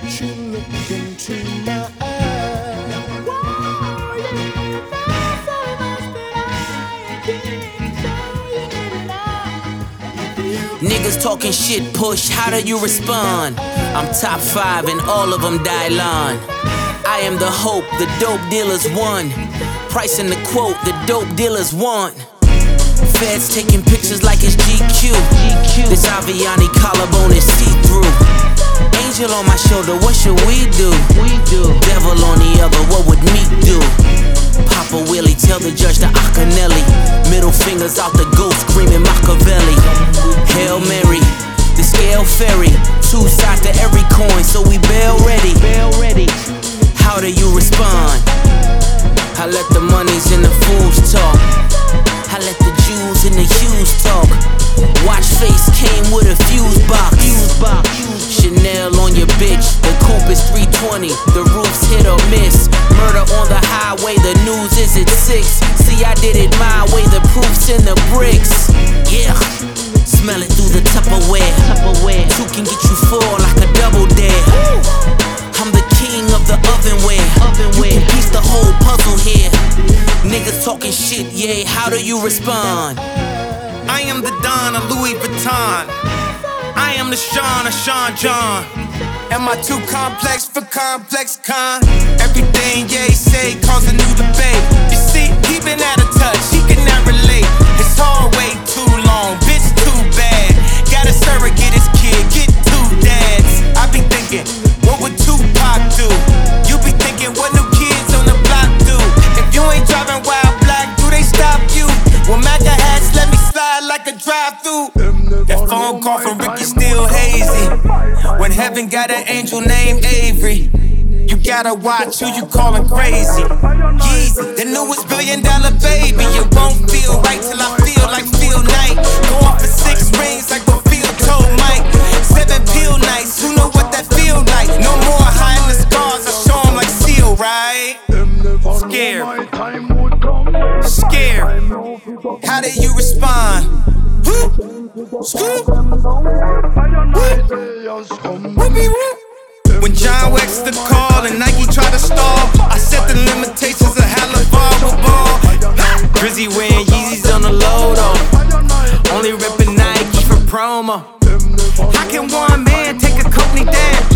you look into my eyes. Whoa, yeah, that's so much that I can't show you now. Niggas talking shit, push, how do you respond? I'm top 5 and all of them die line. I am the hope, the dope dealers won. Pricing the quote, the dope dealers want. Feds taking pictures like it's GQ. This Aviani collarbone is see-through. Angel on my shoulder, what should we do? Devil on the other, what would me do? Papa Willie, tell the judge to Acanelli. Middle fingers out the ghost, screaming Machiavelli. Hail Mary, the scale ferry. 2 sides to every coin, so we bail ready. How do you respond? I let the monies and the fools talk. I let the Jews and the Hughes talk. Watch face came with a fuse box. Chanel on your bitch, the coupe is 320. The roof's hit or miss. Murder on the highway, the news is at 6. See, I did it my way, the proof's in the bricks. Yeah, smell it through the Tupperware. 2 can get you 4 like a double dare. I'm the king of the ovenware. You can piece the whole puzzle here. Niggas talking shit, yeah, how do you respond? I am the Don of Louis Vuitton. I am the Sean of Sean John. Am I too complex for complex con? Everything Ye say cause a new debate. You see, he been out of touch, he cannot relate. His hard way too long, bitch too bad. Got a surrogate his kid, get 2 dads. I be thinking, what would Tupac do? You be thinking, what new kids on the block do? If you ain't driving while black, do they stop you? Well, MAGA hats let me slide like a drive-through. That phone call from Ricky still hazy. When heaven got an angel named Avery. You gotta watch who you callin' crazy. Yeezy, the newest $1 billion baby. It won't feel right till I feel like Phil Knight. Going for 6 rings like what Phil told Mike. 7 pill nights, who know what that feel like? No more hiding the scars, I show 'em like Seal, right? Scared. How do you respond? When John Wax the call and Nike try to stall, I set the limitations of how LeVar will ball. Drizzy wearing Yeezys on the low though. Only reppin' Nike for promo. How can one man take a company down?